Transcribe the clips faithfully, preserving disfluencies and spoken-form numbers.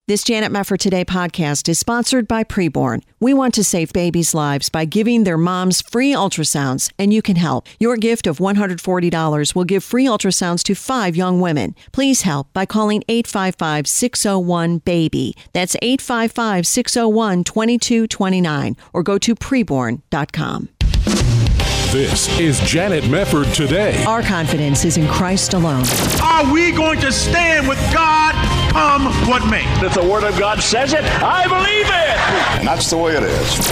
This Janet Mefford Today podcast is sponsored by Preborn. We want to save babies' lives by giving their moms free ultrasounds, and you can help. Your gift of one hundred forty dollars will give free ultrasounds to five young women. Please help by calling eight five five, six oh one, BABY. That's eight five five, six oh one, two two two nine or go to preborn dot com. This is Janet Mefford Today. Our confidence is in Christ alone. Are we going to stand with God come what may? If the Word of God says it, I believe it. And that's the way it is.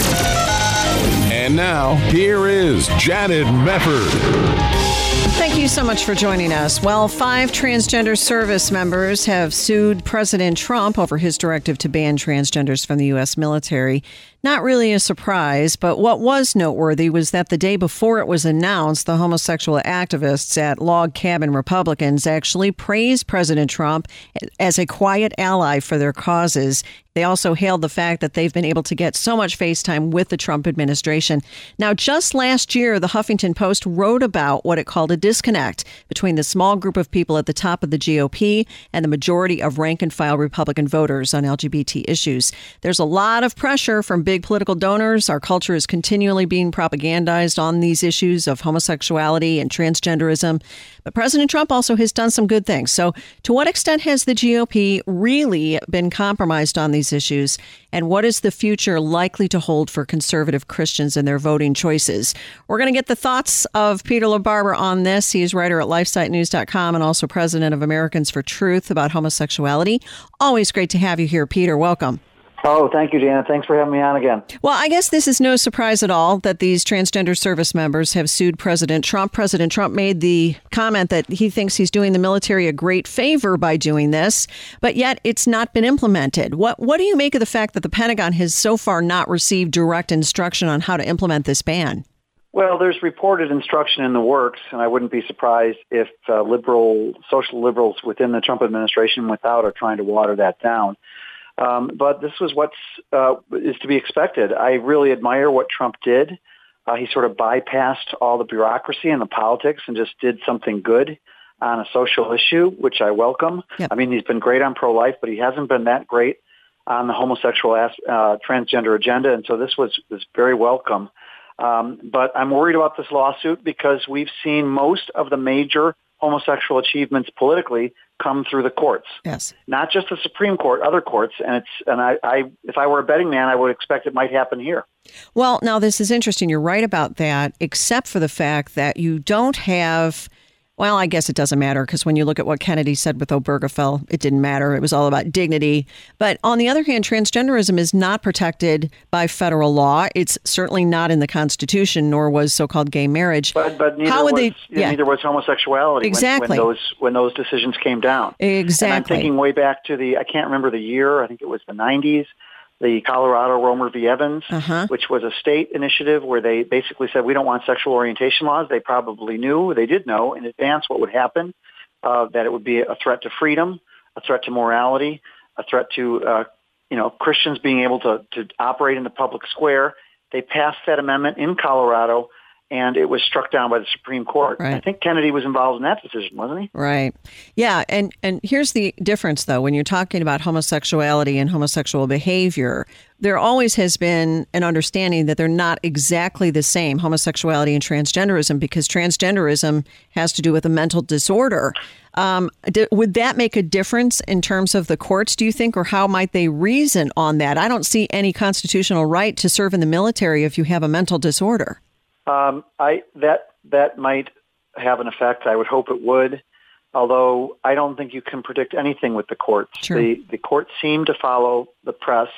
And now, here is Janet Mefford. Thank you so much for joining us. Well, five transgender service members have sued President Trump over his directive to ban transgenders from the U S military. Not really a surprise, but what was noteworthy was that the day before it was announced, the homosexual activists at Log Cabin Republicans actually praised President Trump as a quiet ally for their causes. They also hailed the fact that they've been able to get so much face time with the Trump administration. Now, just last year, the Huffington Post wrote about what it called a disconnect between the small group of people at the top of the G O P and the majority of rank-and-file Republican voters on L G B T issues. There's a lot of pressure from big political donors. Our culture is continually being propagandized on these issues of homosexuality and transgenderism. But President Trump also has done some good things. So to what extent has the G O P really been compromised on these issues? And what is the future likely to hold for conservative Christians and their voting choices? We're going to get the thoughts of Peter LaBarbera on this. He is writer at lifesite news dot com and also president of Americans for Truth about homosexuality. Always great to have you here, Peter. Welcome. Oh, thank you, Janet. Thanks for having me on again. Well, I guess this is no surprise at all that these transgender service members have sued President Trump. President Trump made the comment that he thinks he's doing the military a great favor by doing this, but yet it's not been implemented. What what do you make of the fact that the Pentagon has so far not received direct instruction on how to implement this ban? Well, there's reported instruction in the works, and I wouldn't be surprised if uh, liberal, social liberals within the Trump administration without are trying to water that down. Um, but this was what's uh, is to be expected. I really admire what Trump did. Uh, he sort of bypassed all the bureaucracy and the politics and just did something good on a social issue, which I welcome. Yep. I mean, he's been great on pro-life, but he hasn't been that great on the homosexual uh, transgender agenda, and so this was, was very welcome. Um, but I'm worried about this lawsuit because we've seen most of the major homosexual achievements politically come through the courts. Yes. Not just the Supreme Court, other courts. And it's and I, I if I were a betting man, I would expect it might happen here. Well, now this is interesting. You're right about that, except for the fact that you don't have, well, I guess it doesn't matter because when you look at what Kennedy said with Obergefell, it didn't matter. It was all about dignity. But on the other hand, transgenderism is not protected by federal law. It's certainly not in the Constitution, nor was so-called gay marriage. But, but neither, How would was, they, yeah. neither was homosexuality exactly. when, when those when those decisions came down. Exactly. And I'm thinking way back to the, I can't remember the year, I think it was the nineties, the Colorado Romer v. Evans, uh-huh. which was a state initiative where they basically said, we don't want sexual orientation laws. They probably knew, they did know in advance what would happen, uh, that it would be a threat to freedom, a threat to morality, a threat to, uh, you know, Christians being able to, to operate in the public square. They passed that amendment in Colorado, and it was struck down by the Supreme Court. Right. I think Kennedy was involved in that decision, wasn't he? Right. Yeah. And, and here's the difference, though. When you're talking about homosexuality and homosexual behavior, there always has been an understanding that they're not exactly the same, homosexuality and transgenderism, because transgenderism has to do with a mental disorder. Um, d- would that make a difference in terms of the courts, do you think, or how might they reason on that? I don't see any constitutional right to serve in the military if you have a mental disorder. Um, I that that might have an effect. I would hope it would, although I don't think you can predict anything with the courts. Sure. The the courts seem to follow the press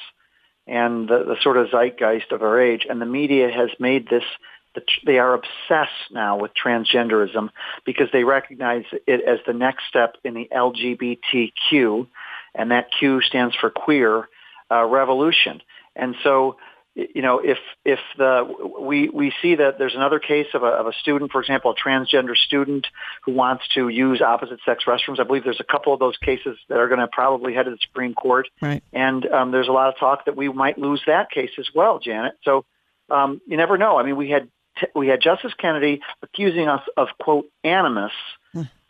and the, the sort of zeitgeist of our age, and the media has made this. They are obsessed now with transgenderism because they recognize it as the next step in the L G B T Q, and that Q stands for queer uh, revolution. And so, you know, if if the we we see that there's another case of a of a student, for example, a transgender student who wants to use opposite sex restrooms. I believe there's a couple of those cases that are going to probably head to the Supreme Court, right. And um, there's a lot of talk that we might lose that case as well, Janet. So um, you never know. I mean, we had t- we had Justice Kennedy accusing us of, quote, animus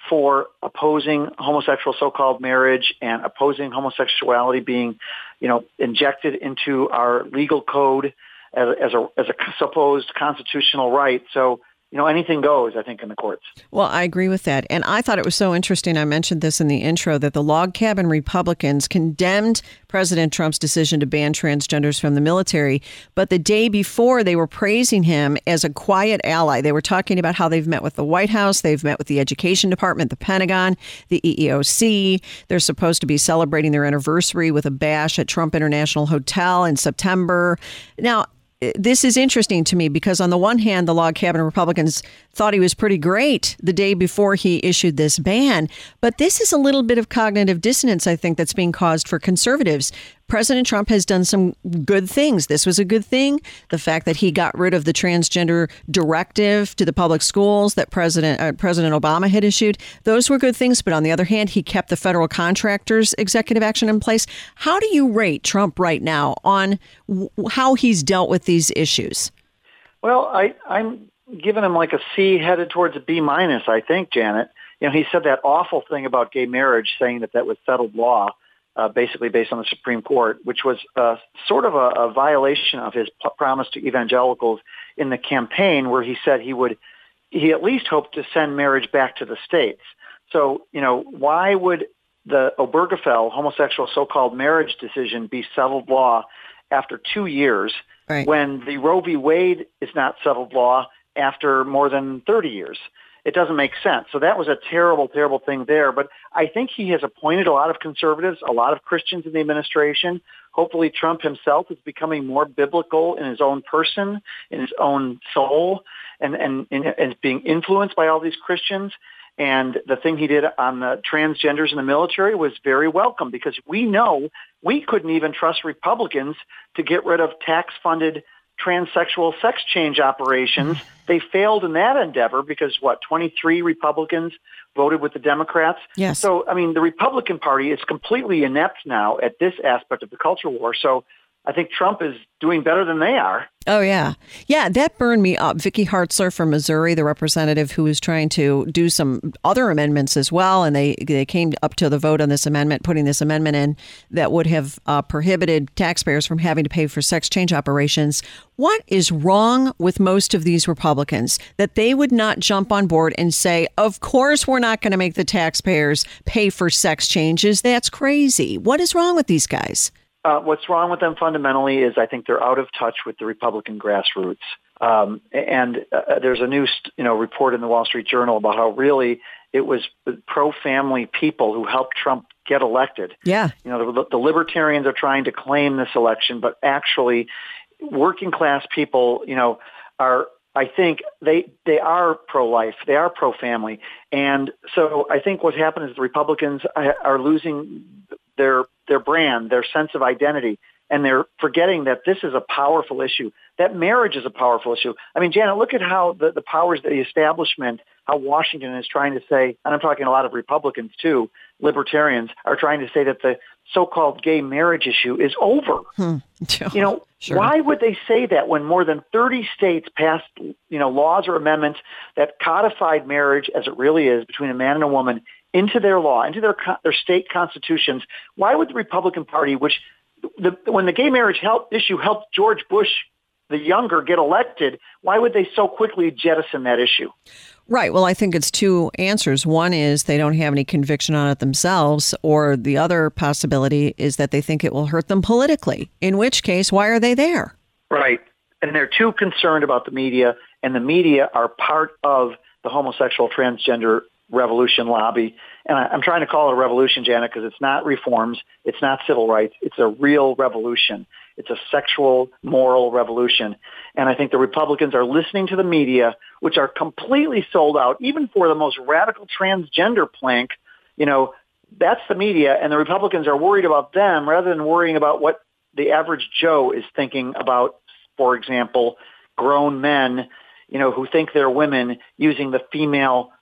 for opposing homosexual so-called marriage and opposing homosexuality being, you know, injected into our legal code as, as a as a supposed constitutional right. So, you know, anything goes, I think, in the courts. Well, I agree with that. And I thought it was so interesting. I mentioned this in the intro that the log cabin Republicans condemned President Trump's decision to ban transgenders from the military. But the day before, they were praising him as a quiet ally. They were talking about how they've met with the White House. They've met with the Education Department, the Pentagon, the E E O C. They're supposed to be celebrating their anniversary with a bash at Trump International Hotel in September. Now, this is interesting to me because on the one hand, the log cabin Republicans thought he was pretty great the day before he issued this ban. But this is a little bit of cognitive dissonance, I think, that's being caused for conservatives. President Trump has done some good things. This was a good thing. The fact that he got rid of the transgender directive to the public schools that President uh, President Obama had issued, those were good things. But on the other hand, he kept the federal contractors executive action in place. How do you rate Trump right now on w- how he's dealt with these issues? Well, I, I'm giving him like a C headed towards a B minus, I think, Janet. You know, he said that awful thing about gay marriage, saying that that was settled law. Uh, basically based on the Supreme Court, which was uh, sort of a, a violation of his p- promise to evangelicals in the campaign, where he said he would, he at least hoped to send marriage back to the states. So, you know, why would the Obergefell homosexual so-called marriage decision be settled law after two years right. when the Roe v. Wade is not settled law after more than thirty years? It doesn't make sense. So that was a terrible, terrible thing there. But I think he has appointed a lot of conservatives, a lot of Christians in the administration. Hopefully Trump himself is becoming more biblical in his own person, in his own soul, and, and, and, and being influenced by all these Christians. And the thing he did on the transgenders in the military was very welcome, because we know we couldn't even trust Republicans to get rid of tax-funded transsexual sex change operations. They failed in that endeavor because, what, twenty-three Republicans voted with the Democrats? Yes. So, I mean, the Republican Party is completely inept now at this aspect of the culture war. So I think Trump is doing better than they are. Oh, yeah. Yeah, that burned me up. Vicky Hartzler from Missouri, the representative who was trying to do some other amendments as well. And they, they came up to the vote on this amendment, putting this amendment in that would have uh, prohibited taxpayers from having to pay for sex change operations. What is wrong with most of these Republicans that they would not jump on board and say, of course, we're not going to make the taxpayers pay for sex changes? That's crazy. What is wrong with these guys? Uh, what's wrong with them fundamentally is I think they're out of touch with the Republican grassroots. Um, and uh, there's a new, you know, report in the Wall Street Journal about how really it was pro-family people who helped Trump get elected. Yeah. You know, the, the libertarians are trying to claim this election, but actually working class people, you know, are, I think they they are pro-life, they are pro-family. And so I think what happened is the Republicans are losing their their brand, their sense of identity, and they're forgetting that this is a powerful issue, that marriage is a powerful issue. I mean, Janet, look at how the, the powers of the establishment, how Washington is trying to say, and I'm talking a lot of Republicans too, libertarians, are trying to say that the so-called gay marriage issue is over. Hmm. You know, sure. Why would they say that when more than thirty states passed, you know, laws or amendments that codified marriage as it really is between a man and a woman into their law, into their their state constitutions? Why would the Republican Party, which the, when the gay marriage help, issue helped George Bush the younger get elected, why would they so quickly jettison that issue? Right. Well, I think it's two answers. One is they don't have any conviction on it themselves, or the other possibility is that they think it will hurt them politically, in which case, why are they there? Right. And they're too concerned about the media, and the media are part of the homosexual transgender revolution lobby. And I, I'm trying to call it a revolution, Janet, because it's not reforms, it's not civil rights, it's a real revolution. It's a sexual, moral revolution. And I think the Republicans are listening to the media, which are completely sold out, even for the most radical transgender plank. You know, that's the media, and the Republicans are worried about them rather than worrying about what the average Joe is thinking about, for example, grown men, you know, who think they're women using the female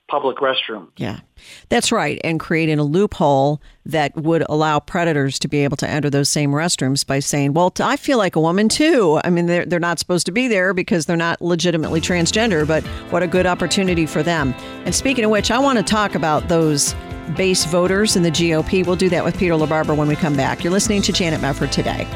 public restroom. Yeah, that's right. And creating a loophole that would allow predators to be able to enter those same restrooms by saying, well, I feel like a woman too. I mean, they're, they're not supposed to be there because they're not legitimately transgender, but what a good opportunity for them. And speaking of which, I want to talk about those base voters in the G O P. We'll do that with Peter LaBarbera when we come back. You're listening to Janet Mefford Today.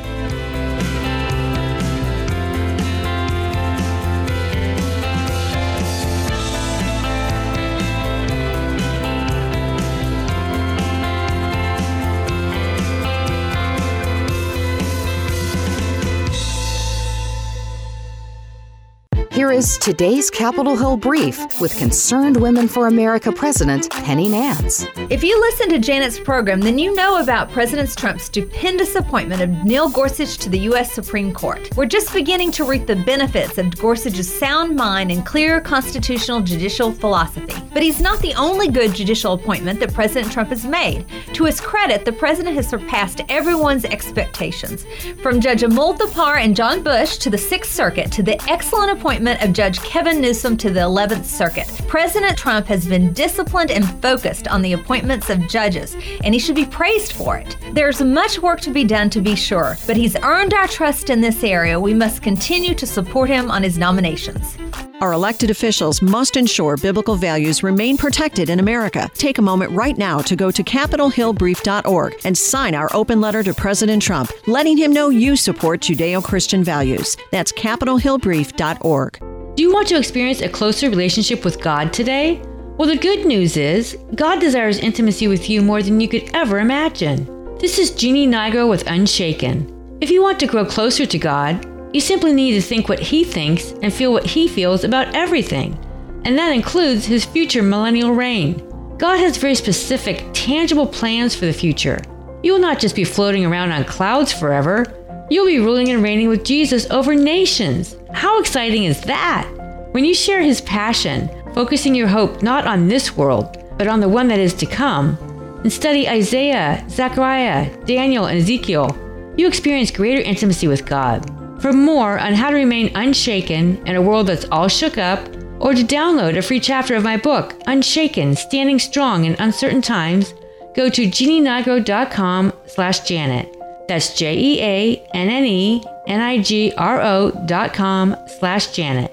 Here is today's Capitol Hill Brief with Concerned Women for America President Penny Nance. If you listen to Janet's program, then you know about President Trump's stupendous appointment of Neil Gorsuch to the U S Supreme Court. We're just beginning to reap the benefits of Gorsuch's sound mind and clear constitutional judicial philosophy. But he's not the only good judicial appointment that President Trump has made. To his credit, the president has surpassed everyone's expectations. From Judge Amul Thapar and John Bush to the Sixth Circuit to the excellent appointment of Judge Kevin Newsom to the eleventh Circuit. President Trump has been disciplined and focused on the appointments of judges, and he should be praised for it. There's much work to be done, to be sure, but he's earned our trust in this area. We must continue to support him on his nominations. Our elected officials must ensure biblical values remain protected in America. Take a moment right now to go to capitol hill brief dot org and sign our open letter to President Trump, letting him know you support Judeo-Christian values. That's capitol hill brief dot org. Do you want to experience a closer relationship with God today? Well, the good news is God desires intimacy with you more than you could ever imagine. This is Jeannie Nigro with Unshaken. If you want to grow closer to God, you simply need to think what He thinks and feel what He feels about everything. And that includes His future millennial reign. God has very specific, tangible plans for the future. You will not just be floating around on clouds forever. You'll be ruling and reigning with Jesus over nations. How exciting is that? When you share His passion, focusing your hope not on this world, but on the one that is to come, and study Isaiah, Zechariah, Daniel, and Ezekiel, you experience greater intimacy with God. For more on how to remain unshaken in a world that's all shook up, or to download a free chapter of my book, Unshaken, Standing Strong in Uncertain Times, go to jeannie nigro dot com slash Janet. That's J E A N N E N I G R O dot com slash Janet.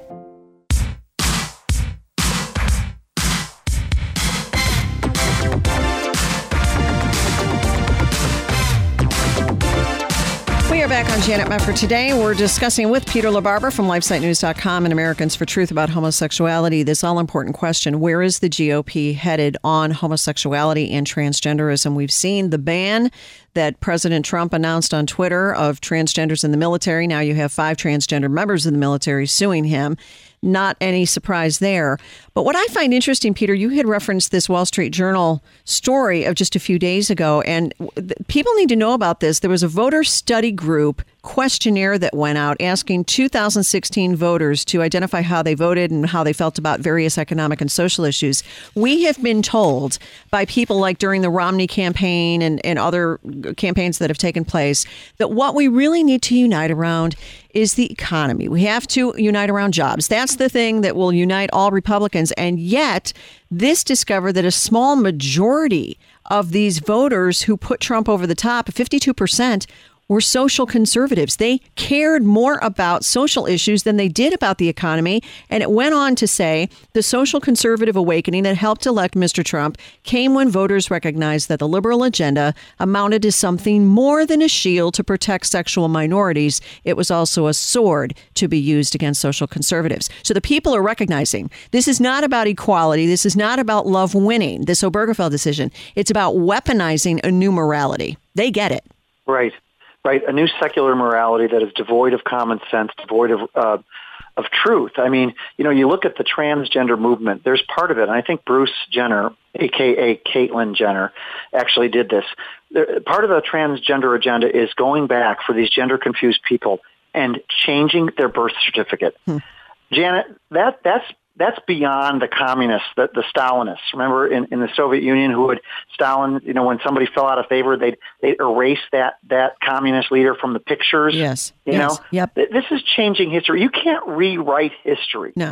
We are back on Janet Mefford Today. We're discussing with Peter LaBarbera from lifesite news dot com and Americans for Truth about homosexuality. This all-important question, where is the G O P headed on homosexuality and transgenderism? We've seen the ban that President Trump announced on Twitter of transgenders in the military. Now you have five transgender members of the military suing him. Not any surprise there. But what I find interesting, Peter, you had referenced this Wall Street Journal story of just a few days ago, and people need to know about this. There was a voter study group questionnaire that went out asking two thousand sixteen voters to identify how they voted and how they felt about various economic and social issues. We have been told by people like during the Romney campaign and, and other campaigns that have taken place that what we really need to unite around is the economy. We have to unite around jobs. That's the thing that will unite all Republicans. And yet, this discovered that a small majority of these voters who put Trump over the top, fifty-two percent, were social conservatives. They cared more about social issues than they did about the economy. And it went on to say the social conservative awakening that helped elect Mister Trump came when voters recognized that the liberal agenda amounted to something more than a shield to protect sexual minorities. It was also a sword to be used against social conservatives. So the people are recognizing this is not about equality. This is not about love winning, this Obergefell decision. It's about weaponizing a new morality. They get it. Right. Right, a new secular morality that is devoid of common sense, devoid of uh, of truth. I mean, you know, you look at the transgender movement. There's part of it, and I think Bruce Jenner, a k a. Caitlyn Jenner, actually did this. There, part of the transgender agenda is going back for these gender-confused people and changing their birth certificate. Hmm. Janet, that that's that's beyond the communists, the, the Stalinists. Remember in, in the Soviet Union who would, Stalin, you know, when somebody fell out of favor, they'd, they'd erase that, that communist leader from the pictures. Yes. You yes. know, yep. This is changing history. You can't rewrite history. No.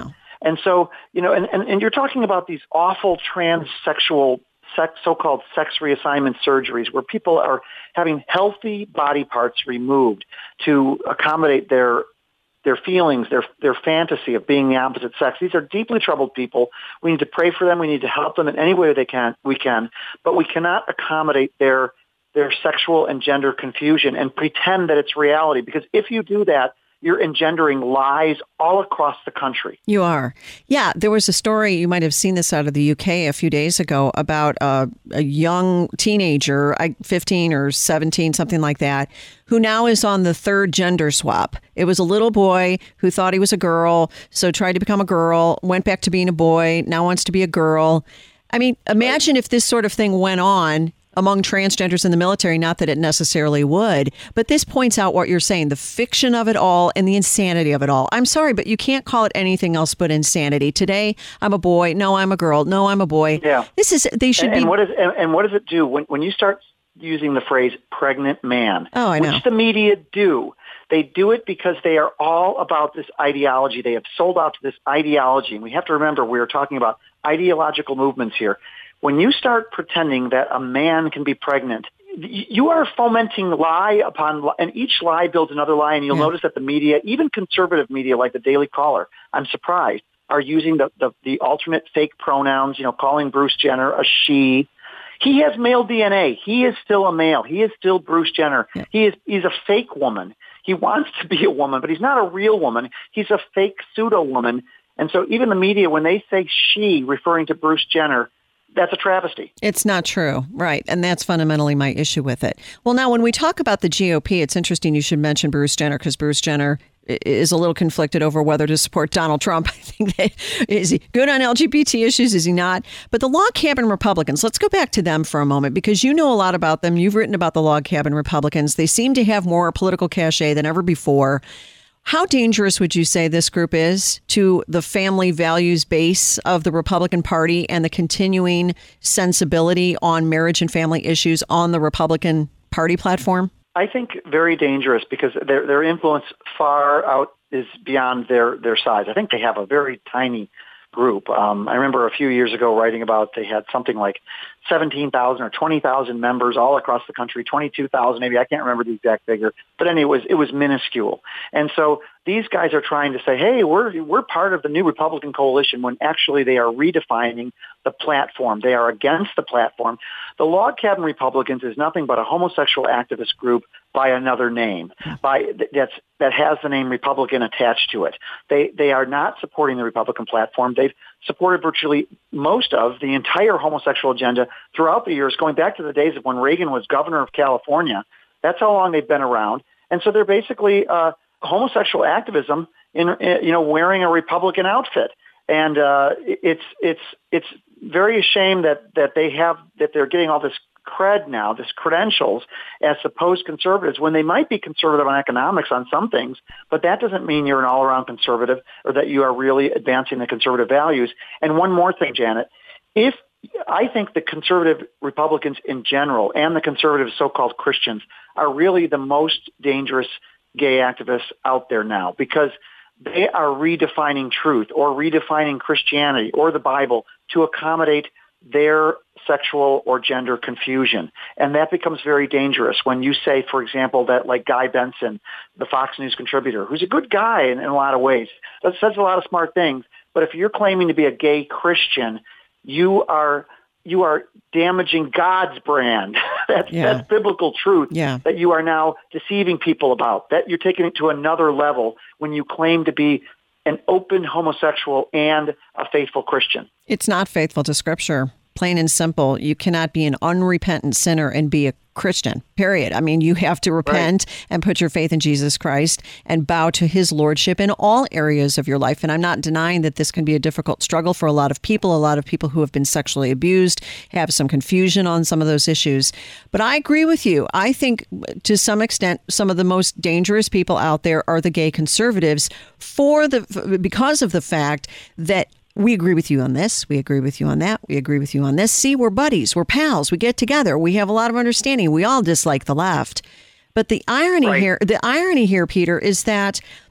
And so, you know, and, and, and you're talking about these awful transsexual sex, so-called sex reassignment surgeries where people are having healthy body parts removed to accommodate their their feelings, their their fantasy of being the opposite sex. These are deeply troubled people. We need to pray for them. We need to help them in any way they can. We can, but we cannot accommodate their their sexual and gender confusion and pretend that it's reality. Because if you do that, you're engendering lies all across the country. You are. Yeah, there was a story, you might have seen this out of the U K a few days ago, about a, a young teenager, fifteen or seventeen, something like that, who now is on the third gender swap. It was a little boy who thought he was a girl, so tried to become a girl, went back to being a boy, now wants to be a girl. I mean, imagine if this sort of thing went on among transgenders in the military, not that it necessarily would, but this points out what you're saying, the fiction of it all and the insanity of it all. I'm sorry, but you can't call it anything else but insanity. Today, I'm a boy. No, I'm a girl. No, I'm a boy. Yeah. This is, they should and, be. And what, is, and, and what does it do when, when you start using the phrase pregnant man? Oh, I know. Which the media do. They do it because they are all about this ideology. They have sold out to this ideology. And we have to remember, we are talking about ideological movements here. When you start pretending that a man can be pregnant, you are fomenting lie upon lie, and each lie builds another lie. And you'll yeah. notice that the media, even conservative media like the Daily Caller, I'm surprised, are using the, the, the alternate fake pronouns, you know, calling Bruce Jenner a she. He has male D N A. He is still a male. He is still Bruce Jenner. Yeah. He is he's a fake woman. He wants to be a woman, but he's not a real woman. He's a fake pseudo woman. And so even the media, when they say she, referring to Bruce Jenner, that's a travesty. It's not true. Right. And that's fundamentally my issue with it. Well, now, when we talk about the G O P, it's interesting you should mention Bruce Jenner, because Bruce Jenner is a little conflicted over whether to support Donald Trump. I think that, is he good on L G B T issues? Is he not? But the Log Cabin Republicans, let's go back to them for a moment, because you know a lot about them. You've written about the Log Cabin Republicans. They seem to have more political cachet than ever before. How dangerous would you say this group is to the family values base of the Republican Party and the continuing sensibility on marriage and family issues on the Republican Party platform? I think very dangerous, because their their influence far out is beyond their, their size. I think they have a very tiny group. Um, I remember a few years ago writing about they had something like seventeen thousand or twenty thousand members all across the country, twenty-two thousand maybe. I can't remember the exact figure. But anyway, it was, it was minuscule. And so these guys are trying to say, hey, we're we're part of the new Republican coalition, when actually they are redefining the platform. They are against the platform. The Log Cabin Republicans is nothing but a homosexual activist group by another name, by that's that has the name Republican attached to it. They they are not supporting the Republican platform. They've supported virtually most of the entire homosexual agenda throughout the years, going back to the days of when Reagan was governor of California. That's how long they've been around. And so they're basically uh, homosexual activism in, in you know wearing a Republican outfit. And uh, it's it's it's very a shame that that they have that they're getting all this cred now, this credentials as supposed conservatives, when they might be conservative on economics on some things, but that doesn't mean you're an all-around conservative or that you are really advancing the conservative values. And one more thing, Janet, if I think the conservative Republicans in general and the conservative so-called Christians are really the most dangerous gay activists out there now, because they are redefining truth or redefining Christianity or the Bible to accommodate their sexual or gender confusion. And that becomes very dangerous when you say, for example, that like Guy Benson, the Fox News contributor, who's a good guy in, in a lot of ways, that says a lot of smart things. But if you're claiming to be a gay Christian, you are you are damaging God's brand. that's, yeah. that's biblical truth yeah. that you are now deceiving people about, that you're taking it to another level when you claim to be an open homosexual and a faithful Christian. It's not faithful to Scripture. Plain and simple. You cannot be an unrepentant sinner and be a Christian, period. I mean, you have to repent right. and put your faith in Jesus Christ and bow to his lordship in all areas of your life. And I'm not denying that this can be a difficult struggle for a lot of people. A lot of people who have been sexually abused have some confusion on some of those issues. But I agree with you. I think to some extent, some of the most dangerous people out there are the gay conservatives for the because of the fact that we agree with you on this. We agree with you on that. We agree with you on this. See, we're buddies. We're pals. We get together. We have a lot of understanding. We all dislike the left. But the irony right. here, the irony here, Peter, is that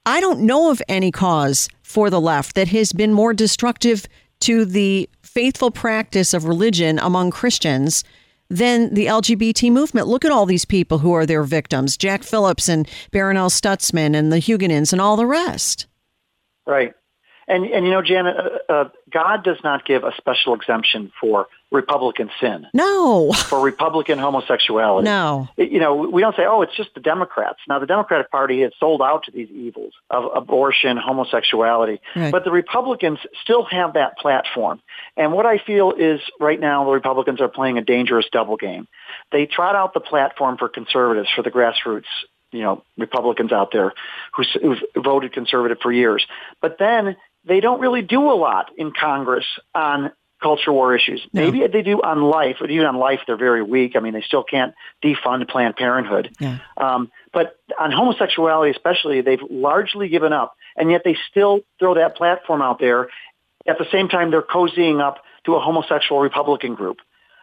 I don't know of any cause for the left that has been more destructive to the faithful practice of religion among Christians than the L G B T movement. Look at all these people who are their victims, Jack Phillips and Barronelle Stutzman and the Huguenons and all the rest. Right. And, and you know, Janet, uh, uh, God does not give a special exemption for Republican sin. No. For Republican homosexuality. No. It, you know, we don't say, oh, it's just the Democrats. Now, the Democratic Party has sold out to these evils of abortion, homosexuality. Right. But the Republicans still have that platform. And what I feel is right now the Republicans are playing a dangerous double game. They trot out the platform for conservatives, for the grassroots, you know, Republicans out there who, who've voted conservative for years. But then they don't really do a lot in Congress on culture war issues. No. Maybe they do on life, but even on life, they're very weak. I mean, they still can't defund Planned Parenthood. Yeah. Um, but on homosexuality especially, they've largely given up, and yet they still throw that platform out there. At the same time, they're cozying up to a homosexual Republican group.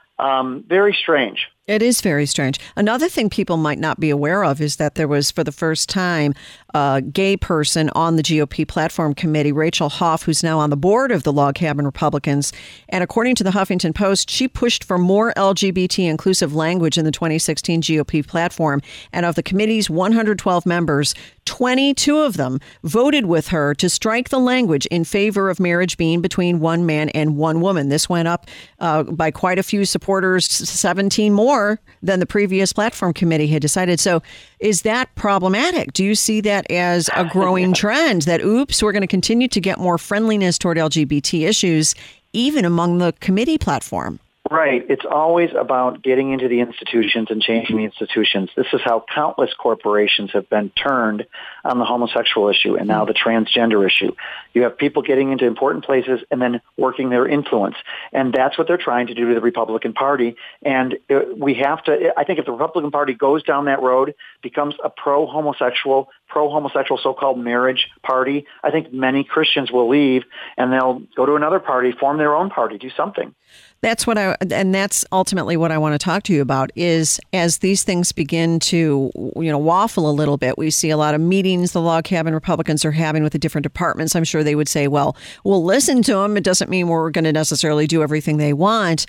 Um, very strange. It is very strange. Another thing people might not be aware of is that there was, for the first time, a gay person on the G O P platform committee, Rachel Hoff, who's now on the board of the Log Cabin Republicans. And according to the Huffington Post, she pushed for more L G B T inclusive language in the twenty sixteen G O P platform. And of the committee's one hundred twelve members, twenty-two of them voted with her to strike the language in favor of marriage being between one man and one woman. This went up uh, by quite a few supporters, seventeen more than the previous platform committee had decided. So is that problematic? Do you see that as a growing trend that, oops, we're going to continue to get more friendliness toward L G B T issues, even among the committee platform? Right. It's always about getting into the institutions and changing the institutions. This is how countless corporations have been turned on the homosexual issue and now the transgender issue. You have people getting into important places and then working their influence. And that's what they're trying to do to the Republican Party. And we have to, I think if the Republican Party goes down that road, becomes a pro-homosexual, pro-homosexual so-called marriage party, I think many Christians will leave and they'll go to another party, form their own party, do something. That's what I, and that's ultimately what I want to talk to you about is as these things begin to, you know, waffle a little bit, we see a lot of meetings the Log Cabin Republicans are having with the different departments. I'm sure they would say, well, we'll listen to them. It doesn't mean we're going to necessarily do everything they want.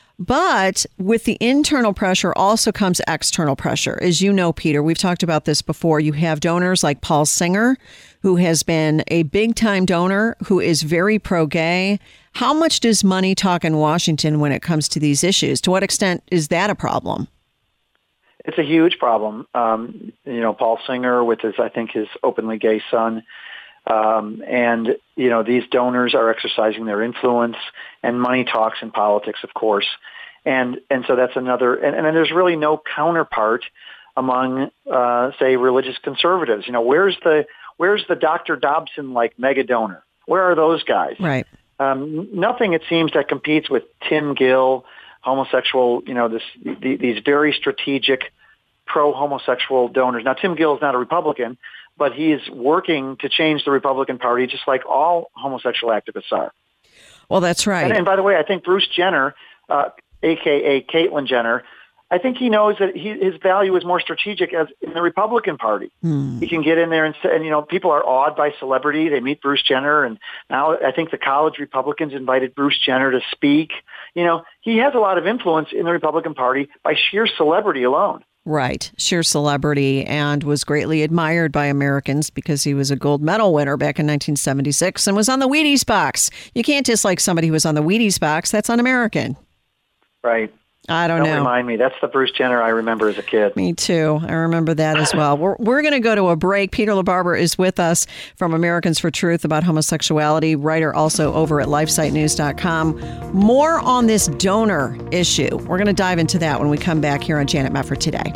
But with the internal pressure also comes external pressure. As you know, Peter, we've talked about this before. You have donors like Paul Singer, who has been a big-time donor, who is very pro-gay. How much does money talk in Washington when it comes to these issues? To what extent is that a problem? It's a huge problem. Um, you know, Paul Singer with his, I think, his openly gay son. Um, and, you know, these donors are exercising their influence, and money talks in politics, of course. And and so that's another, and, and then there's really no counterpart among, uh, say, religious conservatives. You know, where's the where's the Doctor Dobson-like mega donor? Where are those guys? Right. Um, nothing, it seems, that competes with Tim Gill, homosexual, you know, this the, these very strategic pro-homosexual donors. Now, Tim Gill is not a Republican, but he is working to change the Republican Party just like all homosexual activists are. Well, that's right. And, and by the way, I think Bruce Jenner, uh, a k a. Caitlyn Jenner, I think he knows that he, his value is more strategic as in the Republican Party. Hmm. He can get in there and, and, you know, people are awed by celebrity. They meet Bruce Jenner, and now I think the college Republicans invited Bruce Jenner to speak. You know, he has a lot of influence in the Republican Party by sheer celebrity alone. Right. Sheer celebrity, and was greatly admired by Americans because he was a gold medal winner back in nineteen seventy-six and was on the Wheaties box. You can't dislike somebody who was on the Wheaties box. That's un-American. Right. I don't, don't know. Remind me. That's the Bruce Jenner I remember as a kid. Me too. I remember that as well. We're we're going to go to a break. Peter LaBarbera is with us from Americans for Truth about homosexuality, writer also over at lifesite news dot com. More on this donor issue. We're going to dive into that when we come back here on Janet Mefford Today.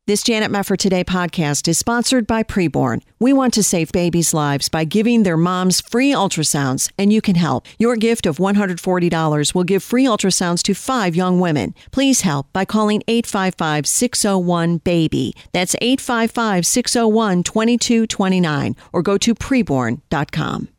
This Janet Mefford Today podcast is sponsored by Preborn. We want to save babies' lives by giving their moms free ultrasounds, and you can help. Your gift of one hundred forty dollars will give free ultrasounds to five young women. Please help by calling eight five five, six oh one, BABY. That's eight five five, six oh one, two two two nine, or go to preborn dot com.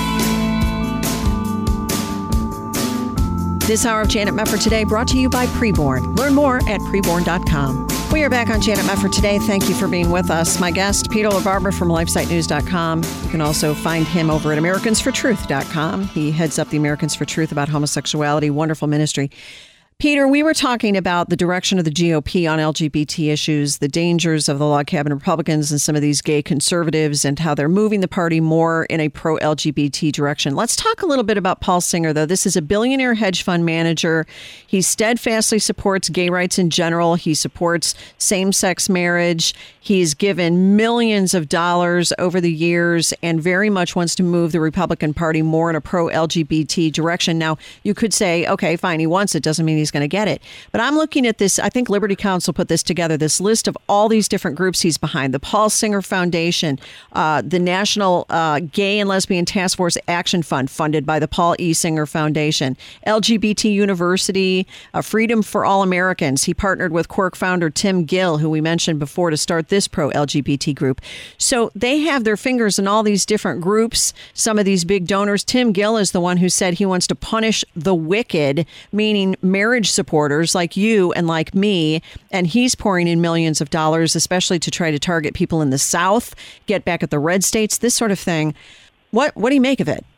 This hour of Janet Mefford Today brought to you by Preborn. Learn more at preborn dot com. We are back on Janet Mefford Today. Thank you for being with us. My guest, Peter LaBarbera from lifesite news dot com. You can also find him over at americans for truth dot com. He heads up the Americans for Truth about homosexuality. Wonderful ministry. Peter, we were talking about the direction of the G O P on L G B T issues, the dangers of the log cabin Republicans and some of these gay conservatives, and how they're moving the party more in a pro-L G B T direction. Let's talk a little bit about Paul Singer, though. This is a billionaire hedge fund manager. He steadfastly supports gay rights in general. He supports same-sex marriage. He's given millions of dollars over the years and very much wants to move the Republican Party more in a pro-L G B T direction. Now, you could say, okay, fine, he wants it. Doesn't mean he's going to get it. But I'm looking at this. I think Liberty Counsel put this together, this list of all these different groups he's behind. The Paul Singer Foundation, uh, the National uh, Gay and Lesbian Task Force Action Fund, funded by the Paul E. Singer Foundation, L G B T University, uh, Freedom for All Americans. He partnered with Quirk founder Tim Gill, who we mentioned before, to start this pro-L G B T group. So they have their fingers in all these different groups, some of these big donors. Tim Gill is the one who said he wants to punish the wicked, meaning marriage supporters like you and like me, and he's pouring in millions of dollars, especially to try to target people in the South, get back at the red states, this sort of thing. What what do you make of it?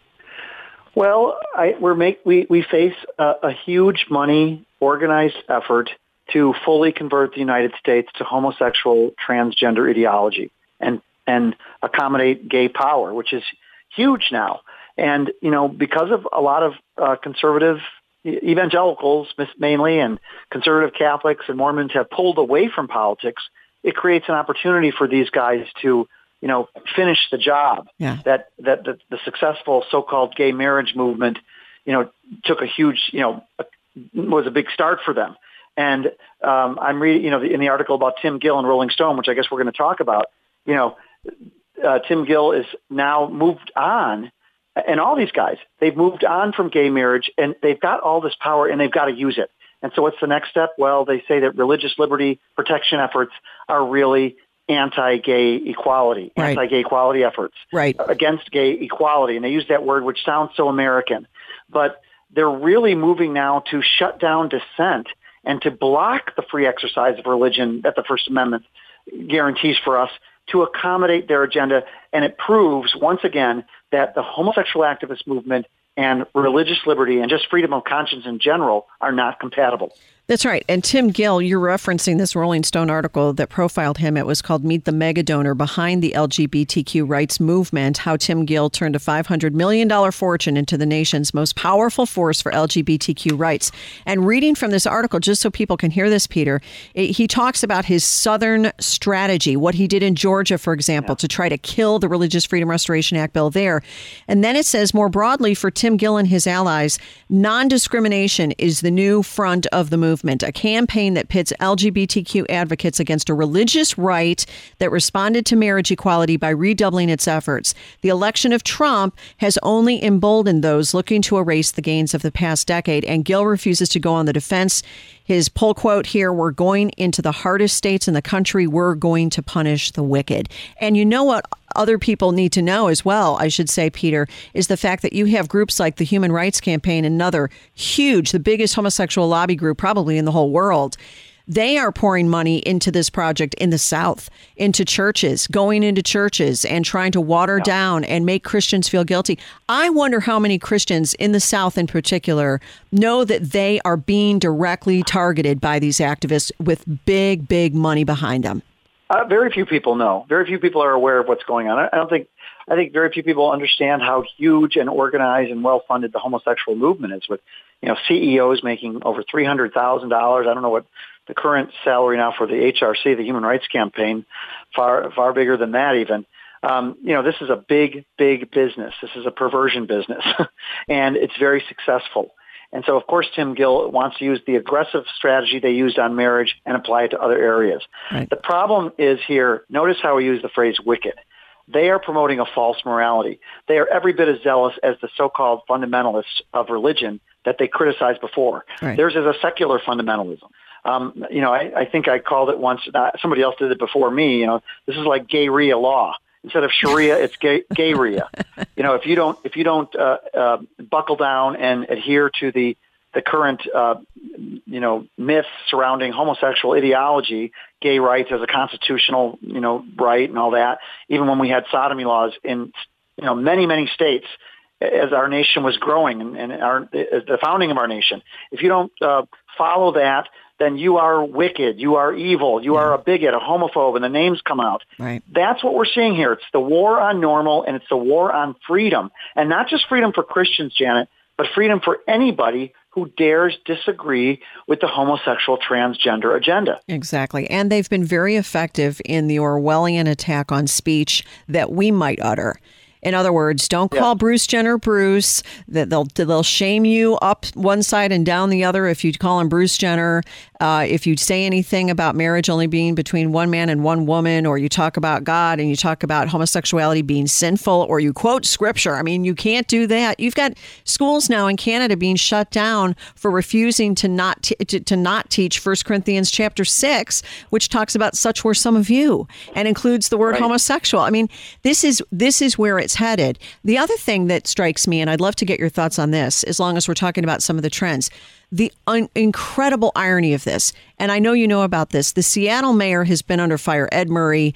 Well, I, we're make we we face a, a huge money organized effort to fully convert the United States to homosexual transgender ideology and and accommodate gay power, which is huge now. And you know, because of a lot of uh, conservative evangelicals mainly and conservative Catholics and Mormons have pulled away from politics, it creates an opportunity for these guys to, you know, finish the job yeah. that, that the, the successful so-called gay marriage movement, you know, took a huge, you know, was a big start for them. And um, I'm reading, you know, in the article about Tim Gill and Rolling Stone, which I guess we're going to talk about, you know, uh, Tim Gill is now moved on. And all these guys, they've moved on from gay marriage, and they've got all this power, and they've got to use it. And so what's the next step? Well, they say that religious liberty protection efforts are really anti-gay equality, right. anti-gay equality efforts right. against gay equality. And they use that word, which sounds so American. But they're really moving now to shut down dissent and to block the free exercise of religion that the First Amendment guarantees for us, to accommodate their agenda. And it proves, once again, that the homosexual activist movement and religious liberty and just freedom of conscience in general are not compatible. That's right. And Tim Gill, you're referencing this Rolling Stone article that profiled him. It was called Meet the Mega Donor Behind the L G B T Q Rights Movement, how Tim Gill turned a five hundred million dollars fortune into the nation's most powerful force for L G B T Q rights. And reading from this article, just so people can hear this, Peter, he talks about his Southern strategy, what he did in Georgia, for example, yeah. to try to kill the Religious Freedom Restoration Act bill there. And then it says more broadly for Tim Gill and his allies, non-discrimination is the new front of the movement. A campaign that pits L G B T Q advocates against a religious right that responded to marriage equality by redoubling its efforts. The election of Trump has only emboldened those looking to erase the gains of the past decade, and Gill refuses to go on the defense. His pull quote here, "We're going into the hardest states in the country. We're going to punish the wicked." And you know what other people need to know as well, I should say, Peter, is the fact that you have groups like the Human Rights Campaign, another huge, the biggest homosexual lobby group probably in the whole world. They are pouring money into this project in the South, into churches, going into churches and trying to water yeah. down and make Christians feel guilty. I wonder how many Christians in the South in particular know that they are being directly targeted by these activists with big, big money behind them. Uh, very few people know. Very few people are aware of what's going on. I, I don't think. I think very few people understand how huge and organized and well-funded the homosexual movement is. With, you know, C E Os making over three hundred thousand dollars. I don't know what the current salary now for the H R C, the Human Rights Campaign, far far bigger than that even. Um, you know, this is a big, big business. This is a perversion business, and it's very successful. And so, of course, Tim Gill wants to use the aggressive strategy they used on marriage and apply it to other areas. Right. The problem is here, notice how we use the phrase wicked. They are promoting a false morality. They are every bit as zealous as the so-called fundamentalists of religion that they criticized before. Right. Theirs is a secular fundamentalism. Um, you know, I, I think I called it once, uh, somebody else did it before me, you know, this is like gay-ria law. Instead of Sharia, it's gay, gay-ria. You know, if you don't, if you don't uh, uh, buckle down and adhere to the the current, uh, you know, myths surrounding homosexual ideology, gay rights as a constitutional, you know, right and all that. Even when we had sodomy laws in, you know, many many states, as our nation was growing and, and our the founding of our nation, if you don't uh, follow that, then you are wicked, you are evil, you yeah. are a bigot, a homophobe, and the names come out. Right. That's what we're seeing here. It's the war on normal, and it's the war on freedom. And not just freedom for Christians, Janet, but freedom for anybody who dares disagree with the homosexual transgender agenda. Exactly. And they've been very effective in the Orwellian attack on speech that we might utter. In other words, don't call yeah. Bruce Jenner Bruce. That they'll they'll shame you up one side and down the other if you call him Bruce Jenner. Uh, if you say anything about marriage only being between one man and one woman, or you talk about God and you talk about homosexuality being sinful, or you quote scripture. I mean, you can't do that. You've got schools now in Canada being shut down for refusing to not t- to, to not teach First Corinthians chapter six, which talks about such were some of you and includes the word right. homosexual. I mean, this is this is where it's headed. The other thing that strikes me, and I'd love to get your thoughts on this, as long as we're talking about some of the trends, the un- incredible irony of this, and I know you know about this, the Seattle mayor has been under fire, Ed Murray,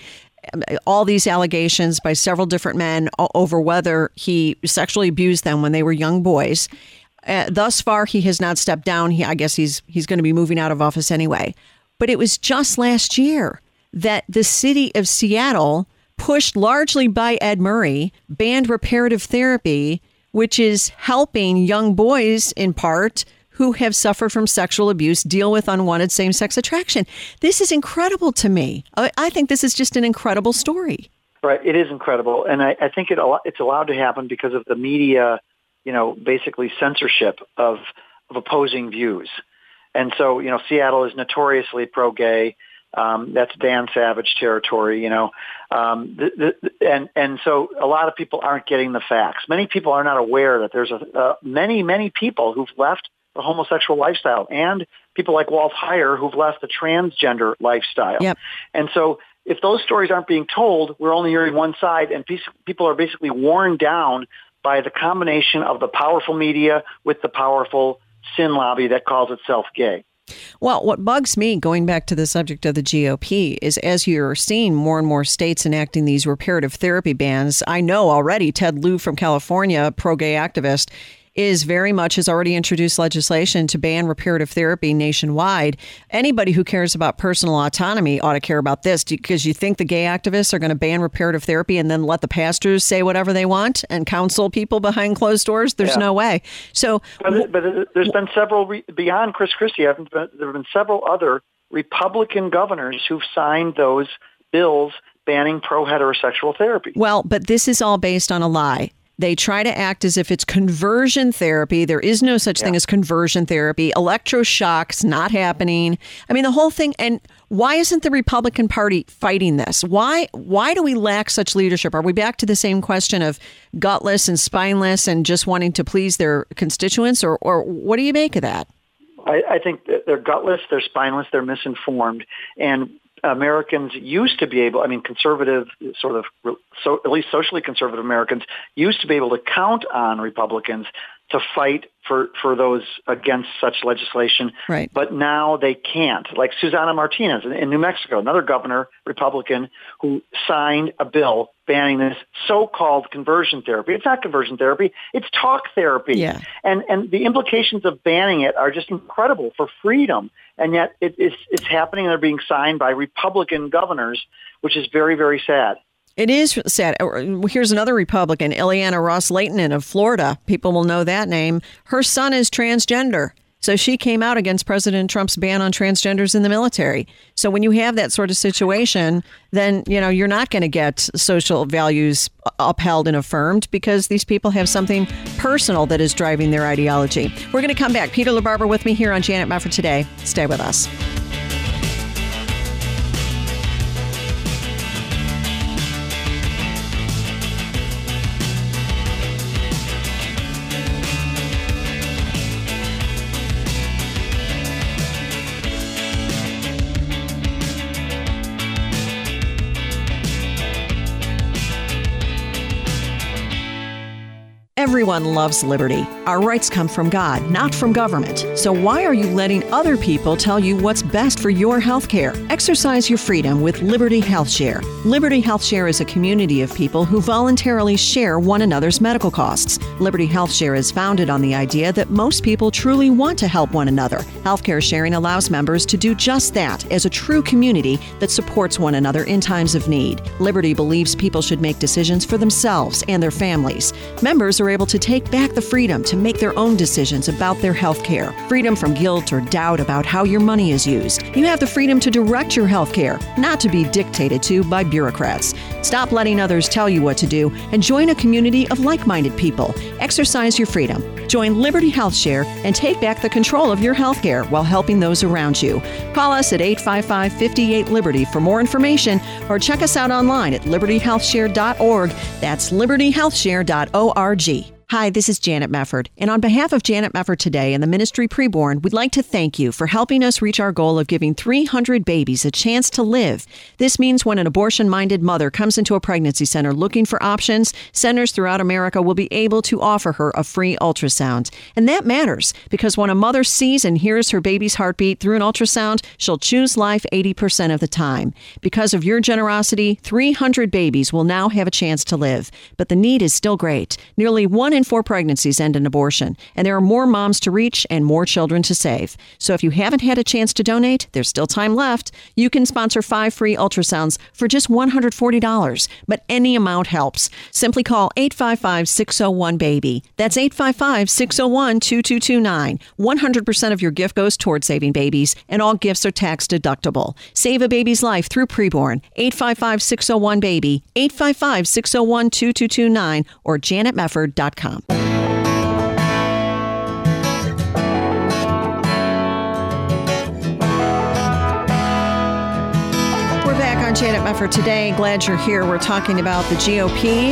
all these allegations by several different men over whether he sexually abused them when they were young boys. Uh, thus far, he has not stepped down. He, I guess he's he's going to be moving out of office anyway. But it was just last year that the city of Seattle, pushed largely by Ed Murray, banned reparative therapy, which is helping young boys, in part, who have suffered from sexual abuse deal with unwanted same-sex attraction. This is incredible to me. I, I think this is just an incredible story. Right. It is incredible. And I, I think it it's allowed to happen because of the media, you know, basically censorship of, of opposing views. And so, you know, Seattle is notoriously pro-gay. Um, that's Dan Savage territory, you know, um, the, the, and and so a lot of people aren't getting the facts. Many people are not aware that there's a, uh, many many people who've left the homosexual lifestyle, and people like Walt Heyer who've left the transgender lifestyle. Yep. And so, if those stories aren't being told, we're only hearing one side, and people are basically worn down by the combination of the powerful media with the powerful sin lobby that calls itself gay. Well, what bugs me, going back to the subject of the G O P, is as you're seeing more and more states enacting these reparative therapy bans, I know already Ted Lieu from California, pro-gay activist, is very much has already introduced legislation to ban reparative therapy nationwide. Anybody who cares about personal autonomy ought to care about this, because you think the gay activists are going to ban reparative therapy and then let the pastors say whatever they want and counsel people behind closed doors? There's yeah. no way. So, but, but there's been several beyond Chris Christie. There have been several other Republican governors who've signed those bills banning pro-heterosexual therapy. Well, but this is all based on a lie. They try to act as if it's conversion therapy. There is no such yeah. thing as conversion therapy. Electroshock's not happening. I mean, the whole thing. And why isn't the Republican Party fighting this? Why Why do we lack such leadership? Are we back to the same question of gutless and spineless and just wanting to please their constituents? Or, or what do you make of that? I, I think that they're gutless, they're spineless, they're misinformed. And Americans used to be able, I mean, conservative, sort of, so at least socially conservative Americans used to be able to count on Republicans to fight for, for those against such legislation. Right. But now they can't. Like Susana Martinez in, in New Mexico, another governor, Republican, who signed a bill banning this so-called conversion therapy. It's not conversion therapy. It's talk therapy. Yeah. And and the implications of banning it are just incredible for freedom. And yet it, it's, it's happening. They're being signed by Republican governors, which is very, very sad. It is sad. Here's another Republican, Ileana Ros-Lehtinen of Florida. People will know that name. Her son is transgender. So she came out against President Trump's ban on transgenders in the military. So when you have that sort of situation, then, you know, you're not going to get social values upheld and affirmed because these people have something personal that is driving their ideology. We're going to come back. Peter LaBarbera with me here on Janet Mefford Today. Stay with us. Everyone loves liberty. Our rights come from God, not from government. So why are you letting other people tell you what's best for your health care? Exercise your freedom with Liberty Health Share. Liberty Health Share is a community of people who voluntarily share one another's medical costs. Liberty Health Share is founded on the idea that most people truly want to help one another. Healthcare sharing allows members to do just that as a true community that supports one another in times of need. Liberty believes people should make decisions for themselves and their families. Members are able to take back the freedom to make their own decisions about their health care. Freedom from guilt or doubt about how your money is used. You have the freedom to direct your health care, not to be dictated to by bureaucrats. Stop letting others tell you what to do and join a community of like-minded people. Exercise your freedom. Join Liberty Health Share and take back the control of your health care while helping those around you. Call us at eight five five, five eight, Liberty for more information or check us out online at liberty health share dot org. That's liberty health share dot org. Hi, this is Janet Mefford, and on behalf of Janet Mefford Today and the Ministry Preborn, we'd like to thank you for helping us reach our goal of giving three hundred babies a chance to live. This means when an abortion-minded mother comes into a pregnancy center looking for options, centers throughout America will be able to offer her a free ultrasound. And that matters, because when a mother sees and hears her baby's heartbeat through an ultrasound, she'll choose life eighty percent of the time. Because of your generosity, three hundred babies will now have a chance to live. But the need is still great. Nearly one in four pregnancies end in abortion, and there are more moms to reach and more children to save. So if you haven't had a chance to donate, there's still time left. You can sponsor five free ultrasounds for just one hundred forty dollars, but any amount helps. Simply call eight five five, six oh one, BABY. That's eight five five, six oh one, two two two nine. one hundred percent of your gift goes toward saving babies, and all gifts are tax deductible. Save a baby's life through Preborn. eight five five, six oh one, BABY. eight five five, six oh one, two two two nine or janet mefford dot com. We're back on Janet Mefford Today. Glad you're here. We're talking about the G O P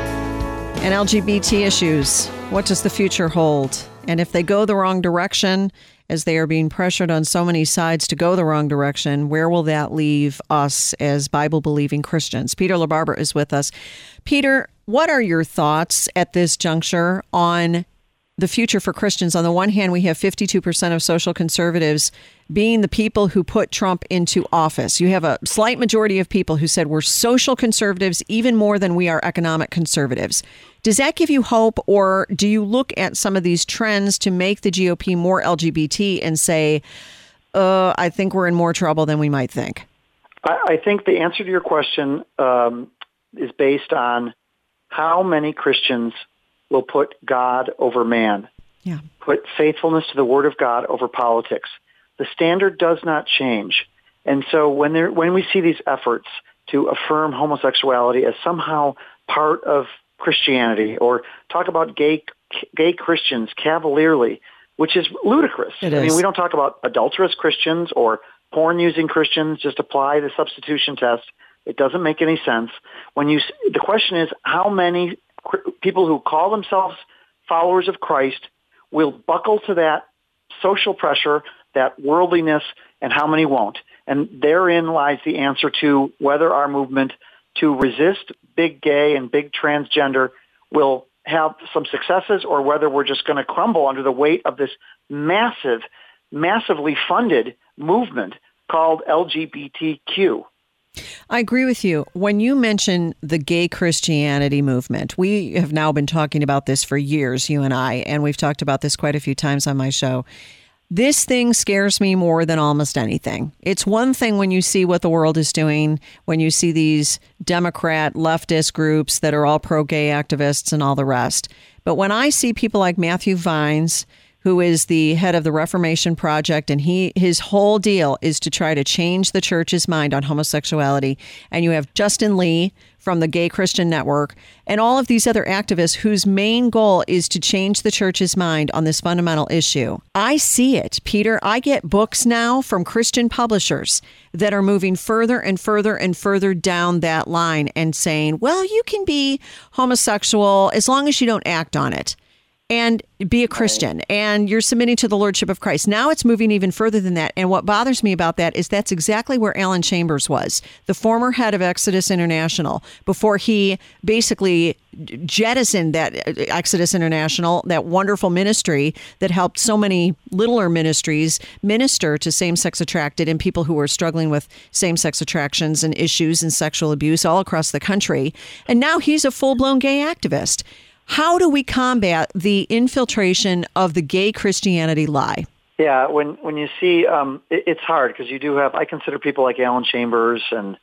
and L G B T issues. What does the future hold? And if they go the wrong direction, as they are being pressured on so many sides to go the wrong direction, where will that leave us as Bible-believing Christians? Peter LaBarbera is with us. Peter, what are your thoughts at this juncture on the future for Christians? On the one hand, we have fifty-two percent of social conservatives being the people who put Trump into office. You have a slight majority of people who said we're social conservatives even more than we are economic conservatives. Does that give you hope, or do you look at some of these trends to make the G O P more L G B T and say, uh, I think we're in more trouble than we might think? I, I think the answer to your question um, is based on how many Christians will put God over man, yeah. put faithfulness to the Word of God over politics. The standard does not change. And so when there, when we see these efforts to affirm homosexuality as somehow part of Christianity, or talk about gay gay Christians cavalierly, which is ludicrous. It I is. mean, we don't talk about adulterous Christians or porn-using Christians. Just apply the substitution test. It doesn't make any sense. When you, the question is, how many people who call themselves followers of Christ will buckle to that social pressure, that worldliness, and how many won't? And therein lies the answer to whether our movement to resist big gay and big transgender will have some successes, or whether we're just going to crumble under the weight of this massive, massively funded movement called L G B T Q. I agree with you. When you mention the gay Christianity movement, we have now been talking about this for years, you and I, and we've talked about this quite a few times on my show. This thing scares me more than almost anything. It's one thing when you see what the world is doing, when you see these Democrat leftist groups that are all pro-gay activists and all the rest. But when I see people like Matthew Vines, who is the head of the Reformation Project, and he his whole deal is to try to change the church's mind on homosexuality. And you have Justin Lee from the Gay Christian Network and all of these other activists whose main goal is to change the church's mind on this fundamental issue. I see it, Peter. I get books now from Christian publishers that are moving further and further and further down that line and saying, well, you can be homosexual as long as you don't act on it and be a Christian and you're submitting to the Lordship of Christ. Now it's moving even further than that. And what bothers me about that is that's exactly where Alan Chambers was, the former head of Exodus International, before he basically jettisoned that Exodus International, that wonderful ministry that helped so many littler ministries minister to same-sex attracted and people who were struggling with same-sex attractions and issues and sexual abuse all across the country. And now he's a full-blown gay activist. How do we combat the infiltration of the gay Christianity lie? Yeah, when when you see, um, it, it's hard because you do have, I consider people like Alan Chambers and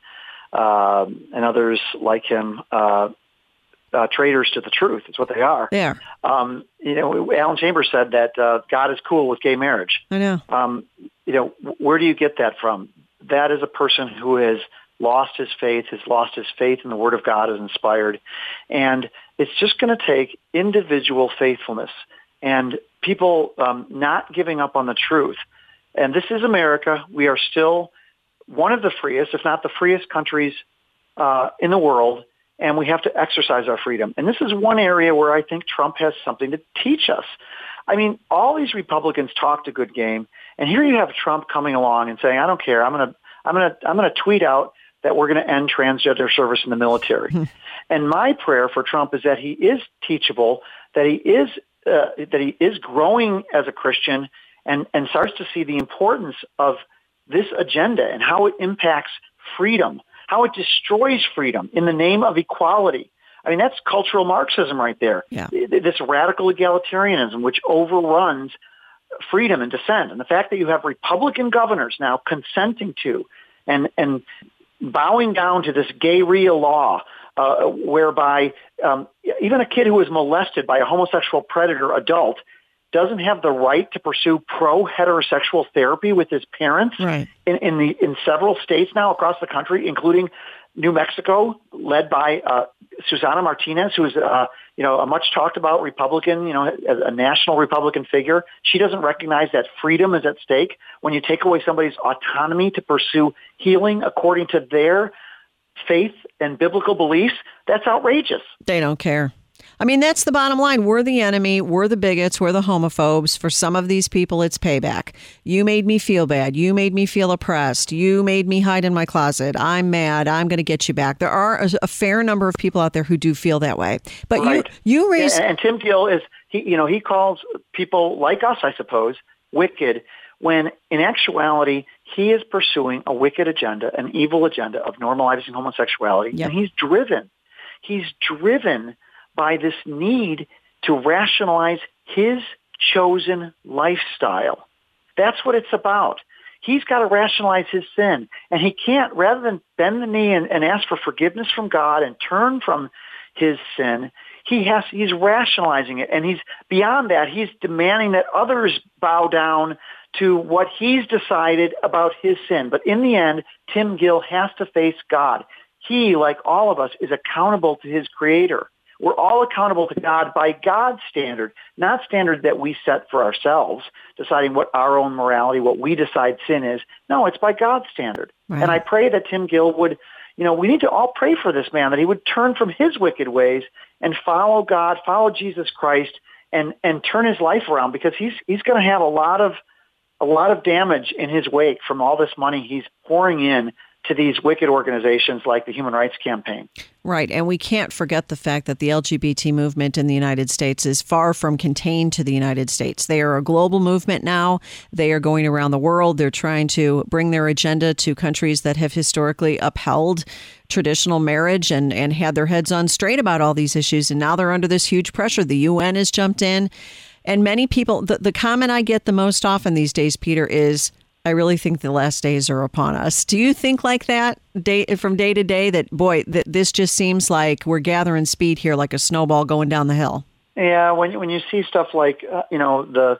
uh, and others like him uh, uh, traitors to the truth. It's what they are. Yeah. Um, you know, Alan Chambers said that uh, God is cool with gay marriage. I know. Um, you know, where do you get that from? That is a person who has lost his faith, has lost his faith in the Word of God as inspired. And it's just going to take individual faithfulness and people um, not giving up on the truth. And this is America. We are still one of the freest, if not the freest countries uh, in the world, and we have to exercise our freedom. And this is one area where I think Trump has something to teach us. I mean, all these Republicans talked a good game, and here you have Trump coming along and saying, I don't care, I'm going to I'm going to I'm going to tweet out that we're going to end transgender service in the military. And my prayer for Trump is that he is teachable, that he is uh, that he is growing as a Christian and, and starts to see the importance of this agenda and how it impacts freedom, how it destroys freedom in the name of equality. I mean, that's cultural Marxism right there. Yeah. This radical egalitarianism, which overruns freedom and dissent. And the fact that you have Republican governors now consenting to and and bowing down to this gay-ria law, uh, whereby um, even a kid who is molested by a homosexual predator adult doesn't have the right to pursue pro-heterosexual therapy with his parents right. in, in the in several states now across the country, including New Mexico, led by uh, Susana Martinez, who is uh, you know a much talked about Republican, you know, as a national Republican figure. She doesn't recognize that freedom is at stake when you take away somebody's autonomy to pursue healing according to their faith and biblical beliefs. That's outrageous. They don't care. I mean, that's the bottom line. We're the enemy. We're the bigots. We're the homophobes. For some of these people, it's payback. You made me feel bad. You made me feel oppressed. You made me hide in my closet. I'm mad. I'm going to get you back. There are a, a fair number of people out there who do feel that way. But right. you, you raise... Yeah, and Tim Gill is, he, you know, he calls people like us, I suppose, wicked, when in actuality, he is pursuing a wicked agenda, an evil agenda of normalizing homosexuality. Yep. And he's driven. He's driven by this need to rationalize his chosen lifestyle. That's what it's about. He's got to rationalize his sin. And he can't, rather than bend the knee and, and ask for forgiveness from God and turn from his sin, he has, he's rationalizing it. And he's beyond that, he's demanding that others bow down to what he's decided about his sin. But in the end, Tim Gill has to face God. He, like all of us, is accountable to his Creator. We're all accountable to God by God's standard, not standards that we set for ourselves, deciding what our own morality, what we decide sin is. No, it's by God's standard. Right. And I pray that Tim Gill would, you know, we need to all pray for this man, that he would turn from his wicked ways and follow God, follow Jesus Christ, and, and turn his life around, because he's he's going to have a lot of a lot of damage in his wake from all this money he's pouring in to these wicked organizations like the Human Rights Campaign. Right. And we can't forget the fact that the L G B T movement in the United States is far from contained to the United States. They are a global movement now. They are going around the world. They're trying to bring their agenda to countries that have historically upheld traditional marriage and, and had their heads on straight about all these issues. And now they're under this huge pressure. The U N has jumped in. And many people, the, the comment I get the most often these days, Peter, is, I really think the last days are upon us. Do you think like that day from day to day, that, boy, that this just seems like we're gathering speed here like a snowball going down the hill? Yeah, when when you see stuff like, uh, you know, the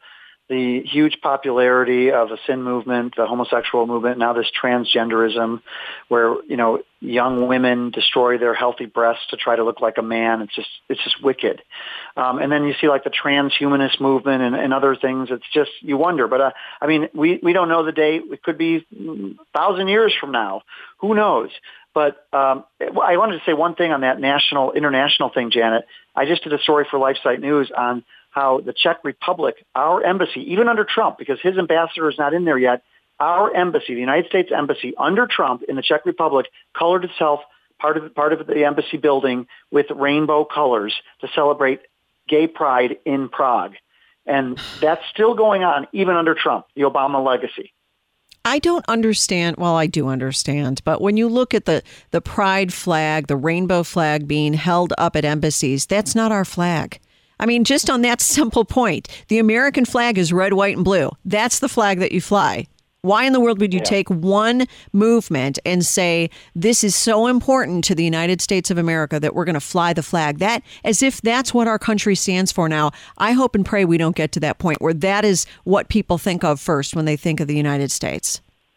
the huge popularity of the sin movement, the homosexual movement, now this transgenderism, where, you know, young women destroy their healthy breasts to try to look like a man. It's just, it's just wicked. Um, and then you see like the transhumanist movement and, and other things. It's just, you wonder. But, uh, I mean, we, we don't know the date. It could be a thousand years from now. Who knows? But um, I wanted to say one thing on that national, international thing, Janet. I just did a story for LifeSite News on how the Czech Republic, our embassy, even under Trump, because his ambassador is not in there yet, our embassy, the United States Embassy, under Trump in the Czech Republic, colored itself part of part of the embassy building with rainbow colors to celebrate Gay Pride in Prague. And that's still going on even under Trump, the Obama legacy. I don't understand. Well, I do understand. But when you look at the, the pride flag, the rainbow flag being held up at embassies, that's not our flag. I mean, just on that simple point, the American flag is red, white, and blue. That's the flag that you fly. Why in the world would you yeah. take one movement and say, this is so important to the United States of America that we're going to fly the flag? That, as if that's what our country stands for now. I hope and pray we don't get to that point where that is what people think of first when they think of the United States.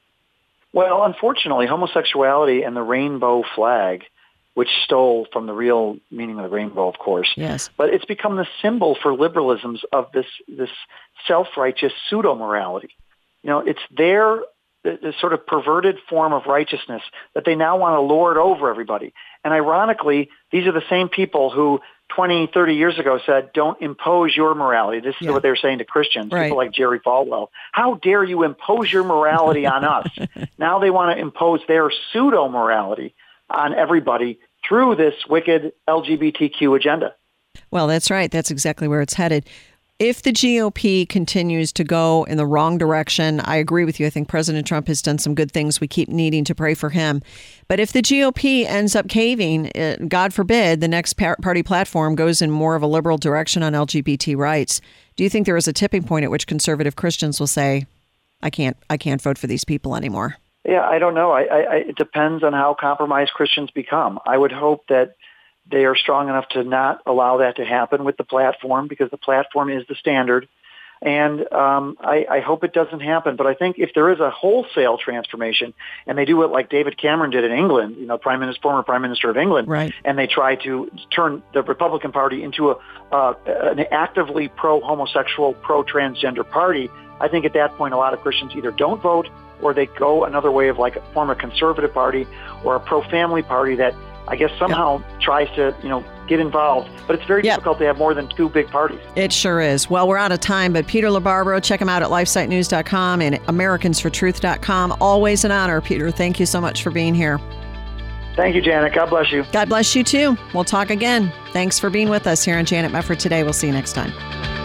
Well, unfortunately, homosexuality and the rainbow flag, which stole from the real meaning of the rainbow, of course. Yes. But it's become the symbol for liberalisms of this this self-righteous pseudo-morality. You know, it's their the sort of perverted form of righteousness that they now want to lord over everybody. And ironically, these are the same people who twenty, thirty years ago said, don't impose your morality. This is yeah. what they were saying to Christians, right. people like Jerry Falwell. How dare you impose your morality on us? Now they want to impose their pseudo-morality on everybody through this wicked L G B T Q agenda. Well, that's right. That's exactly where it's headed. If the G O P continues to go in the wrong direction, I agree with you. I think President Trump has done some good things. We keep needing to pray for him. But if the G O P ends up caving, uh, God forbid, the next par- party platform goes in more of a liberal direction on L G B T rights, do you think there is a tipping point at which conservative Christians will say, I can't, I can't vote for these people anymore? Yeah, I don't know. I, I, it depends on how compromised Christians become. I would hope that they are strong enough to not allow that to happen with the platform, because the platform is the standard. And um, I, I hope it doesn't happen. But I think if there is a wholesale transformation, and they do it like David Cameron did in England, you know, Prime Minister, former Prime Minister of England, right. and they try to turn the Republican Party into a uh, an actively pro-homosexual, pro-transgender party, I think at that point a lot of Christians either don't vote or they go another way of like form a conservative party or a pro-family party that I guess somehow yep. tries to, you know, get involved. But it's very yep. difficult to have more than two big parties. It sure is. Well, we're out of time, but Peter LaBarbera, check him out at lifesite news dot com and americans for truth dot com. Always an honor, Peter. Thank you so much for being here. Thank you, Janet. God bless you. God bless you, too. We'll talk again. Thanks for being with us here on Janet Mefford Today. We'll see you next time.